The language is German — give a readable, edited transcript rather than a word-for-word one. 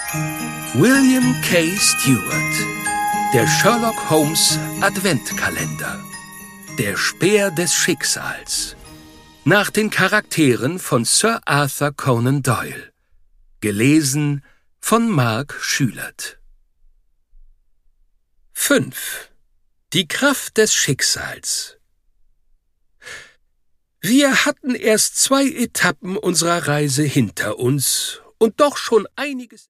William K. Stewart. Der Sherlock Holmes Adventkalender. Der Speer des Schicksals. Nach den Charakteren von Sir Arthur Conan Doyle. Gelesen von Mark Schülert. 5. Die Kraft des Schicksals. Wir hatten erst 2 Etappen unserer Reise hinter uns und doch schon einiges